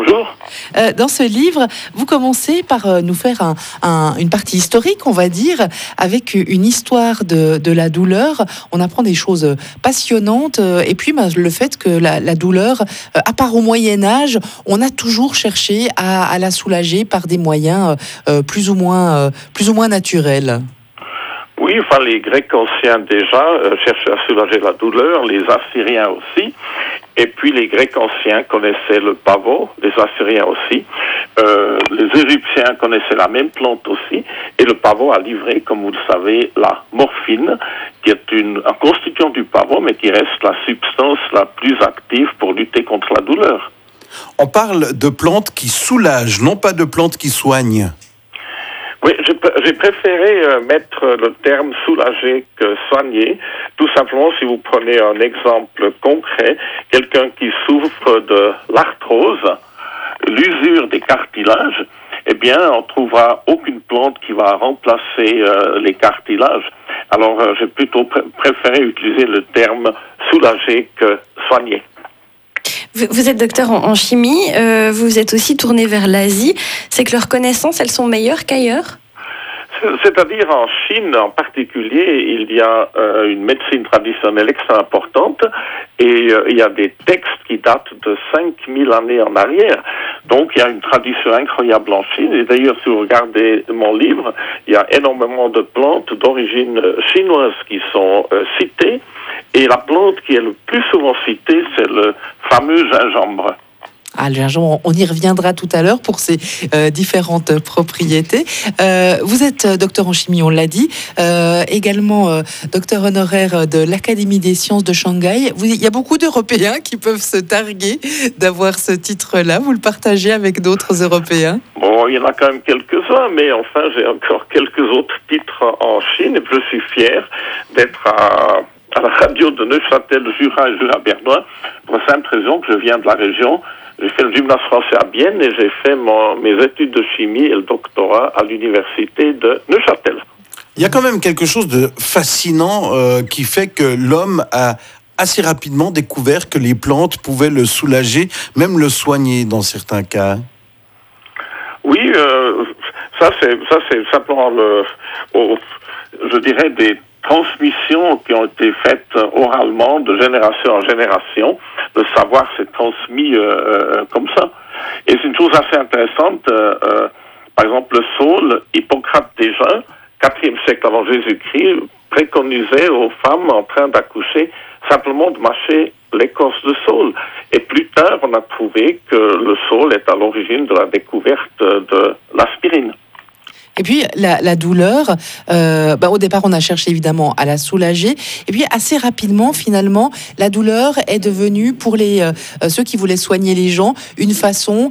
Bonjour. Dans ce livre, vous commencez par nous faire une partie historique, on va dire, avec une histoire de la douleur. On apprend des choses passionnantes. Et puis, le fait que la douleur, à part au Moyen-Âge, on a toujours cherché à la soulager par des moyens plus ou moins naturels. Oui, les Grecs anciens déjà cherchaient à soulager la douleur, les Assyriens aussi. Et puis les Grecs anciens connaissaient le pavot, les Assyriens aussi. Les Égyptiens connaissaient la même plante aussi. Et le pavot a livré, comme vous le savez, la morphine, qui est un constituant du pavot, mais qui reste la substance la plus active pour lutter contre la douleur. On parle de plantes qui soulagent, non pas de plantes qui soignent. Oui, j'ai préféré mettre le terme soulager que soigner. Tout simplement, si vous prenez un exemple concret, quelqu'un qui souffre de l'arthrose, l'usure des cartilages, eh bien, on trouvera aucune plante qui va remplacer les cartilages. Alors, j'ai plutôt préféré utiliser le terme soulager que soigner. Vous êtes docteur en chimie, vous êtes aussi tourné vers l'Asie. C'est que leurs connaissances, elles sont meilleures qu'ailleurs ? C'est-à-dire en Chine en particulier, il y a une médecine traditionnelle extrêmement importante et il y a des textes qui datent de 5000 années en arrière. Donc il y a une tradition incroyable en Chine et d'ailleurs si vous regardez mon livre, il y a énormément de plantes d'origine chinoise qui sont citées et la plante qui est le plus souvent citée, c'est le fameux gingembre. Ah, le gingembre, on y reviendra tout à l'heure pour ses différentes propriétés. Vous êtes docteur en chimie, on l'a dit, également docteur honoraire de l'Académie des sciences de Shanghai. Il y a beaucoup d'Européens qui peuvent se targuer d'avoir ce titre-là. Vous le partagez avec d'autres Européens ? Bon, il y en a quand même quelques-uns, mais enfin, j'ai encore quelques autres titres en Chine et je suis fier d'être à la radio de Neuchâtel, Jura et Jura-Bernois, pour la simple raison que je viens de la région. J'ai fait le gymnase français à Bienne et j'ai fait mes études de chimie et le doctorat à l'université de Neuchâtel. Il y a quand même quelque chose de fascinant qui fait que l'homme a assez rapidement découvert que les plantes pouvaient le soulager, même le soigner dans certains cas. Oui, ça c'est simplement je dirais des transmissions qui ont été faites oralement de génération en génération. Le savoir s'est transmis comme ça. Et c'est une chose assez intéressante. Par exemple, le saule, Hippocrate déjà, 4e siècle avant Jésus-Christ, préconisait aux femmes en train d'accoucher simplement de mâcher l'écorce de saule. Et plus tard, on a trouvé que le saule est à l'origine de la découverte de l'aspirine. Et puis la douleur, au départ on a cherché évidemment à la soulager. Et puis assez rapidement finalement, la douleur est devenue pour ceux qui voulaient soigner les gens une façon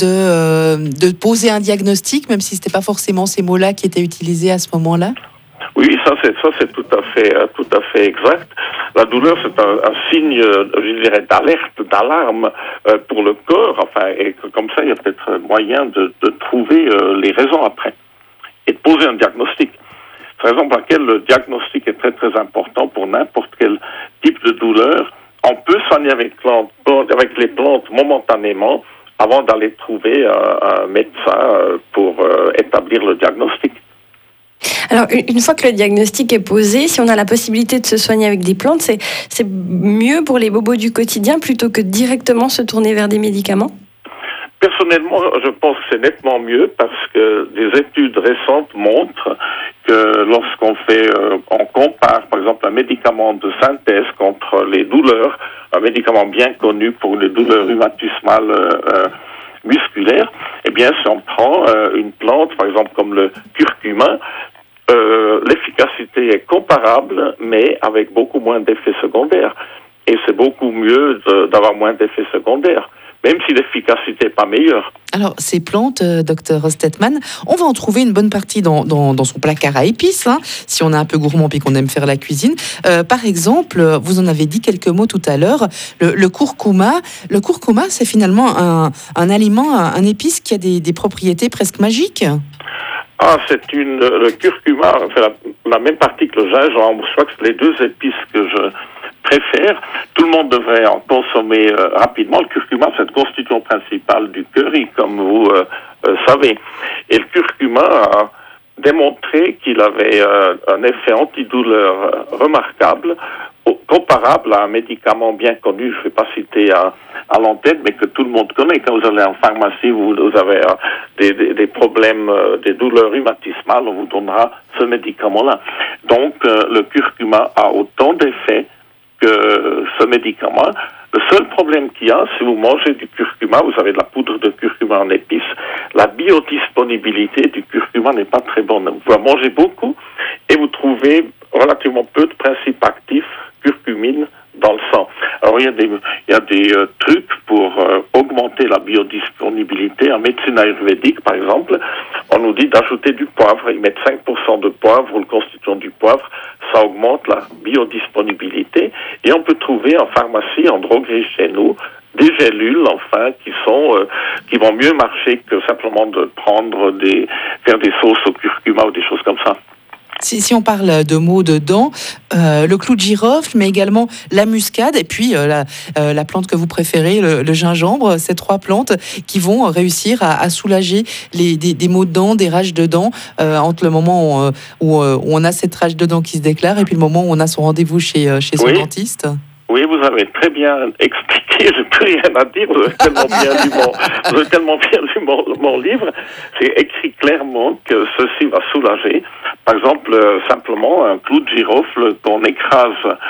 de poser un diagnostic, même si c'était pas forcément ces mots-là qui étaient utilisés à ce moment-là. Oui, ça c'est tout à fait exact. La douleur c'est un signe, je dirais, d'alerte, d'alarme pour le corps. Enfin, et comme ça il y a peut-être moyen de trouver les raisons après. Et de poser un diagnostic. C'est la raison pour laquelle le diagnostic est très très important pour n'importe quel type de douleur. On peut soigner avec les plantes momentanément avant d'aller trouver un médecin pour établir le diagnostic. Alors, une fois que le diagnostic est posé, si on a la possibilité de se soigner avec des plantes, c'est mieux pour les bobos du quotidien plutôt que directement se tourner vers des médicaments ? Personnellement, je pense que c'est nettement mieux parce que des études récentes montrent que lorsqu'on on compare par exemple un médicament de synthèse contre les douleurs, un médicament bien connu pour les douleurs rhumatismales musculaires, eh bien si on prend une plante par exemple comme le curcuma, l'efficacité est comparable mais avec beaucoup moins d'effets secondaires. Et c'est beaucoup mieux d'avoir moins d'effets secondaires, même si l'efficacité n'est pas meilleure. Alors, ces plantes, docteur Stetman, on va en trouver une bonne partie dans son placard à épices, si on est un peu gourmand et qu'on aime faire la cuisine. Par exemple, vous en avez dit quelques mots tout à l'heure, le curcuma. Le curcuma, c'est finalement un aliment, un épice qui a des propriétés presque magiques. Le curcuma fait la même partie que le gingembre. Je crois que c'est les deux épices que je préfère. Tout le monde devrait en consommer rapidement. Le curcuma, c'est le constituant principal du curry, comme vous savez. Et le curcuma a démontré qu'il avait un effet antidouleur remarquable, comparable à un médicament bien connu, je ne vais pas citer à l'antenne, mais que tout le monde connaît. Quand vous allez en pharmacie, vous avez des problèmes, des douleurs rhumatismales, on vous donnera ce médicament-là. Donc, le curcuma a autant d'effets que ce médicament. Le seul problème qu'il y a, si vous mangez du curcuma, vous avez de la poudre de curcuma en épices, la biodisponibilité du curcuma n'est pas très bonne. Vous pouvez manger beaucoup et vous trouvez relativement peu de principes actifs curcumine dans le sang. Alors il y a des trucs pour augmenter la biodisponibilité. En médecine ayurvédique, par exemple, on nous dit d'ajouter du poivre. Ils mettent 5% de poivre, le constituant du poivre, ça augmente la biodisponibilité. Et on peut trouver en pharmacie, en droguerie chez nous, des gélules, enfin, qui vont mieux marcher que simplement de faire des sauces au curcuma ou des choses comme ça. Si on parle de maux de dents, le clou de girofle, mais également la muscade et puis la plante que vous préférez, le gingembre, ces trois plantes qui vont réussir à soulager des maux de dents, des rages de dents entre le moment où on a cette rage de dents qui se déclare et puis le moment où on a son rendez-vous chez son dentiste. Oui, vous avez très bien expliqué, je n'ai plus rien à dire, vous avez tellement bien lu mon livre. C'est écrit clairement que ceci va soulager. Par exemple, simplement un clou de girofle qu'on écrase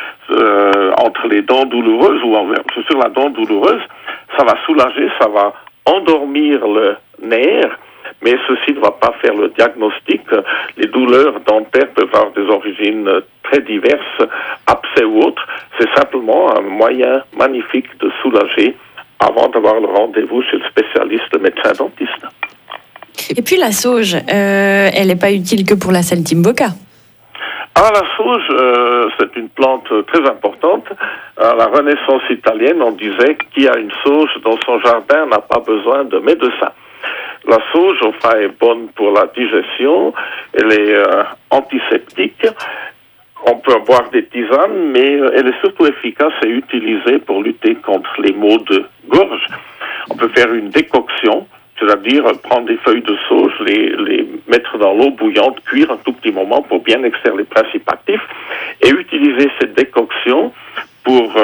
entre les dents douloureuses ou sur la dent douloureuse, ça va soulager, ça va endormir le nerf. Mais ceci ne va pas faire le diagnostic. Les douleurs dentaires peuvent avoir des origines très diverses, abcès ou autres. C'est simplement un moyen magnifique de soulager avant d'avoir le rendez-vous chez le spécialiste, le médecin dentiste. Et puis la sauge, elle n'est pas utile que pour la saltimbocca. La sauge, c'est une plante très importante. À la Renaissance italienne, on disait qui a une sauge dans son jardin n'a pas besoin de médecin. La sauge, enfin, est bonne pour la digestion, elle est antiseptique. On peut boire des tisanes, mais elle est surtout efficace et utilisée pour lutter contre les maux de gorge. On peut faire une décoction, c'est-à-dire prendre des feuilles de sauge, les mettre dans l'eau bouillante, cuire un tout petit moment pour bien extraire les principes actifs, et utiliser cette décoction pour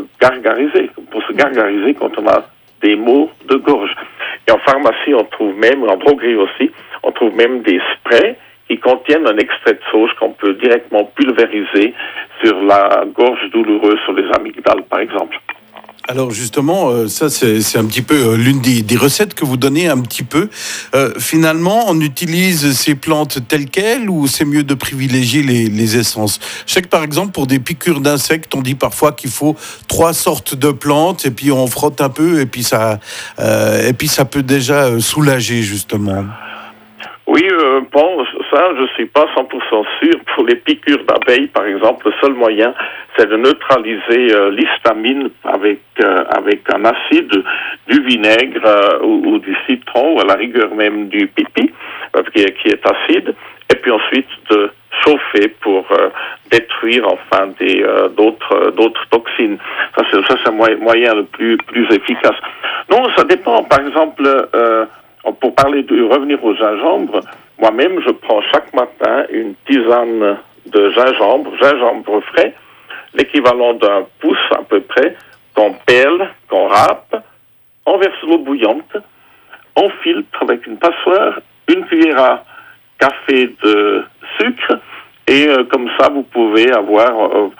se gargariser quand on a des maux de gorge. Et en pharmacie, on trouve même, en droguerie aussi, on trouve même des sprays qui contiennent un extrait de sauge qu'on peut directement pulvériser sur la gorge douloureuse, sur les amygdales par exemple. Alors justement, ça c'est un petit peu l'une des recettes que vous donnez un petit peu. Finalement, on utilise ces plantes telles quelles ou c'est mieux de privilégier les essences? Je sais que par exemple pour des piqûres d'insectes, on dit parfois qu'il faut 3 sortes de plantes et puis on frotte un peu et puis ça peut déjà soulager justement. Oui, ça, je suis pas 100% sûr. Pour les piqûres d'abeilles, par exemple, le seul moyen, c'est de neutraliser l'histamine avec un acide, du vinaigre ou du citron, ou à la rigueur même du pipi, qui est acide, et puis ensuite de chauffer pour détruire enfin d'autres toxines. Ça c'est un moyen le plus efficace. Non, ça dépend. Par exemple, pour revenir au gingembre, moi-même, je prends chaque matin une tisane de gingembre frais, l'équivalent d'un pouce à peu près, qu'on pèle, qu'on râpe, on verse l'eau bouillante, on filtre avec une passoire, une cuillère à café de sucre, et comme ça, vous pouvez avoir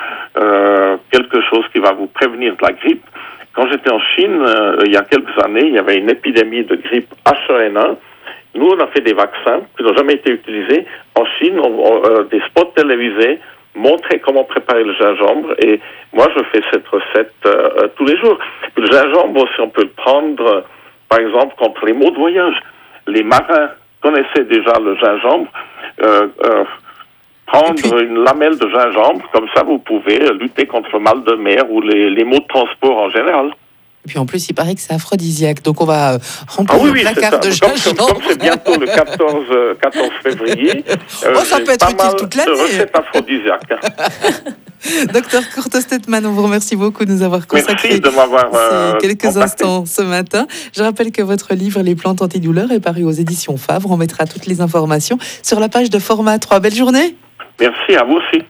quelque chose qui va vous prévenir de la grippe. Quand j'étais en Chine, il y a quelques années, il y avait une épidémie de grippe H1N1. Nous, on a fait des vaccins qui n'ont jamais été utilisés. En Chine, des spots télévisés montraient comment préparer le gingembre. Et moi, je fais cette recette tous les jours. Puis le gingembre aussi, on peut le prendre, par exemple, contre les maux de voyage. Les marins connaissaient déjà le gingembre. Prendre une lamelle de gingembre, comme ça vous pouvez lutter contre le mal de mer ou les maux de transport en général. Et puis en plus, il paraît que c'est aphrodisiaque. Donc on va remplir oui, le placard de gingembre. Comme c'est bientôt le 14 février, ça peut être utile toute l'année. Recette aphrodisiaque. Docteur Kurt Stettmann, on vous remercie beaucoup de nous avoir consacré Merci de m'avoir quelques contacté. instants ce matin. Je rappelle que votre livre Les plantes antidouleurs est paru aux éditions Favre. On mettra toutes les informations sur la page de Format 3. Belle journée. Merci à vous aussi.